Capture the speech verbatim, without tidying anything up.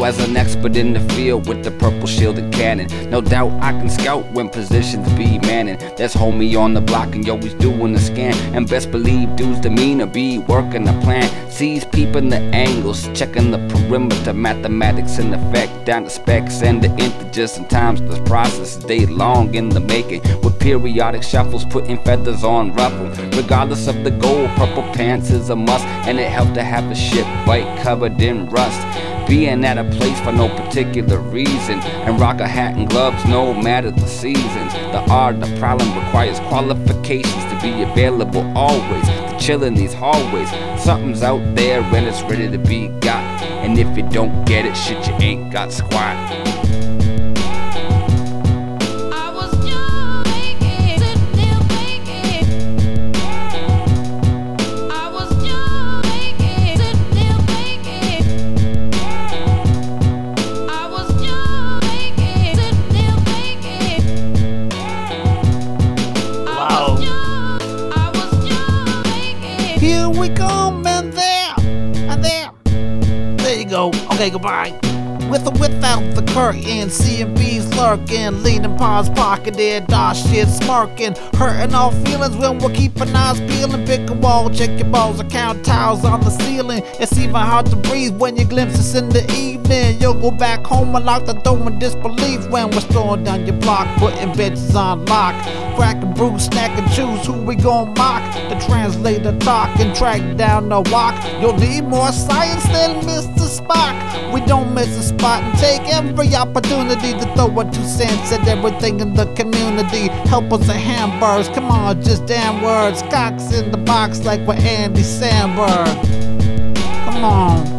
as an expert in the field with the purple shielded cannon. No doubt I can scout when positions be manning. That's homie on the block and yo, he's doing the scan. And best believe dude's demeanor be working the plan. Sees peeping the angles, checking the perimeter, mathematics in effect, down to specs and the integers. Sometimes this process is day long in the making, with periodic shuffles putting feathers on ruffle. Regardless of the goal, purple pants is a must, and it helped to have the ship white covered in rust. Being at a place for no particular reason, and rock a hat and gloves no matter the seasons. The art of the problem requires qualifications to be available always. To chill in these hallways, something's out there and it's ready to be got. And if you don't get it, shit, you ain't got squat. Here we come, and there, and there. There you go. Okay, goodbye. With or without the curtain, C and B's lurking, leaning paws pocketed, dodge shit smirking, hurting all feelings when we're keeping eyes peeling. Pick a wall, check your balls, or count tiles on the ceiling. It's even hard to breathe when you glimpse us in the evening. You'll go back home and lock the door in disbelief when we're strolling down your block, putting bitches on lock. Cracking brews, snack and choose who we gon' mock. The translator talk and track down the walk. You'll need more science than Mister Spock. We don't miss a spot and take every opportunity to throw our two cents at everything in the community. Help us a hamburgers, come on, just damn words. Cocks in the box like we're Andy Samberg. Come on.